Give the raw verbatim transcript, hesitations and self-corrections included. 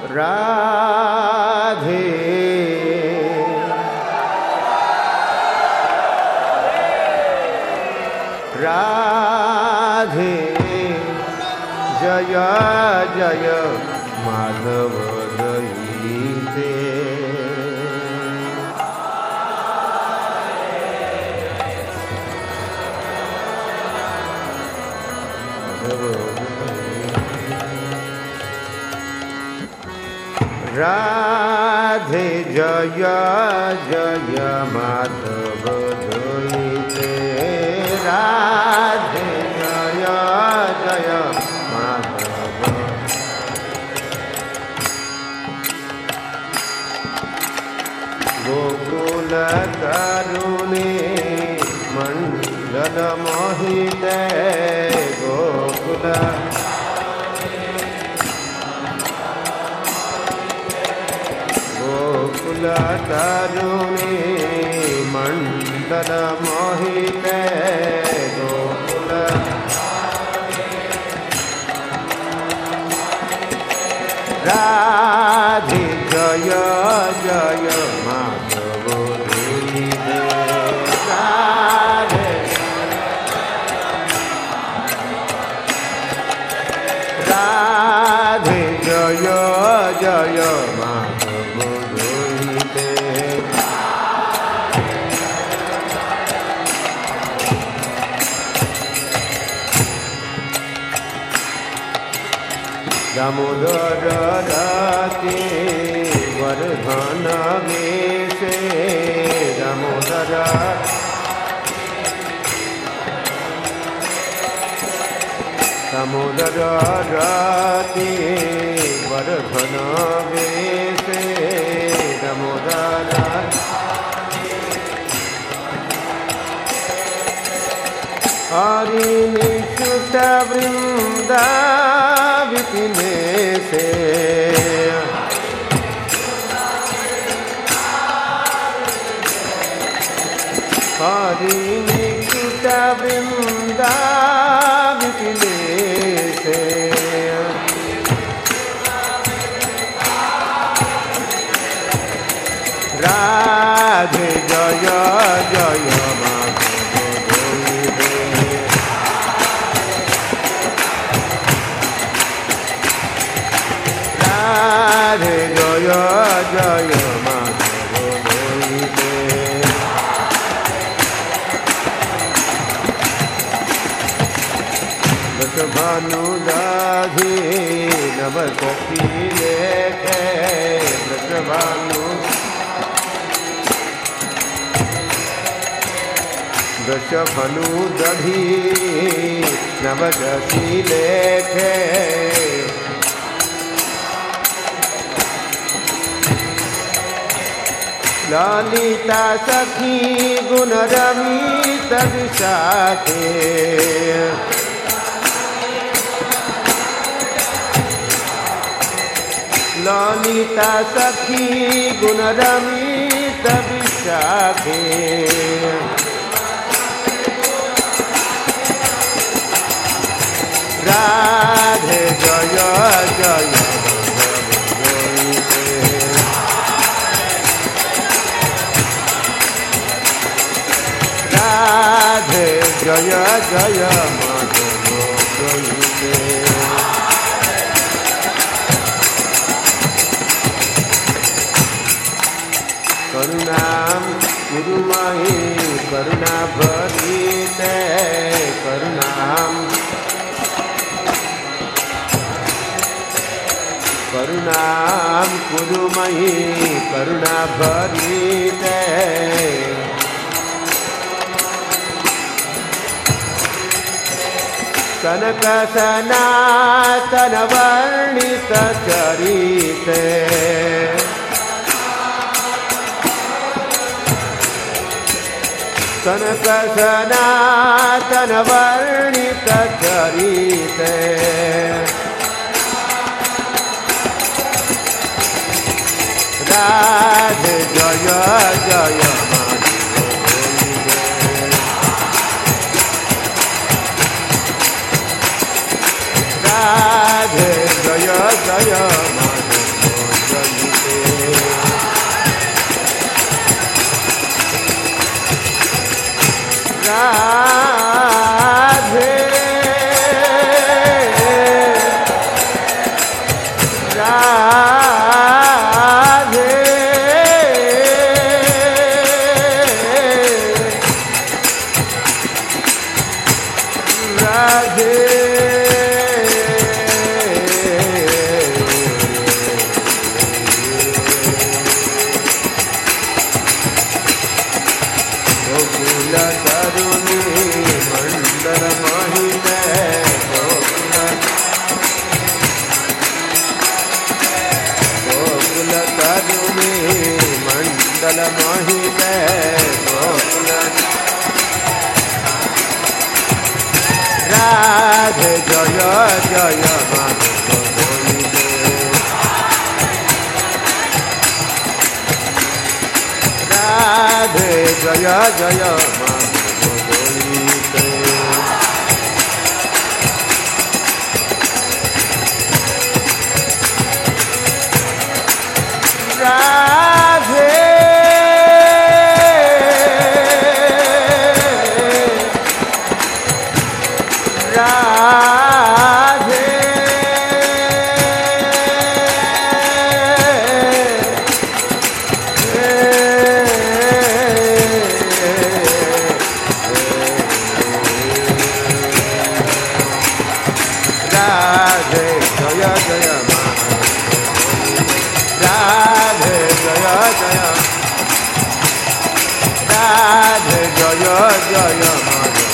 राधे राधे जय जय माधव दयिते राधे जय जय माधव दयिते राधे जय जय माधव गोकुल तरुणी मंडल मोहिते गोकुल गोकुल तरुणी मंडल मोहिते गोकुल राधे जय जय माधव दयिते राधे राधे जय जय माधव दयिते दामोदर राते वर्धन वेशे दामोदर दामोदर राते वर्धन वेशे दामोदर हरि निश्चित वृंदा विपिने से हरि निश्चित वृंदा विपिने से राधे जय जय राधे जय जय माधव दयिते दश भानु दाधि नव सखी लेखे दश भानु दश भानु दधि नव सखी लेखे ललिता सखी गुण रमित विशाखे ललिता सखी गुण रमित विशाखे राधे जय जय राधे जय जय माधव दयिते करुणाम गुरुमयि करुणा भरिते करुणाम करुणाम गुरुमयि करुणा भरिते कनक सनातन वर्णित चरिते कनक सनातन वर्णित चरिते राधे जय जय राधे जय जय माधव राधे गोकुल तरुणी मंडल महिमे गोकुल तरुणी मंडल महिमे गोकुल राधे जय जय माधव बोलिते राधे जय जय माधव बोलिते राधे राधे राधे जय जय राधे जय जय राधे जय जय माधव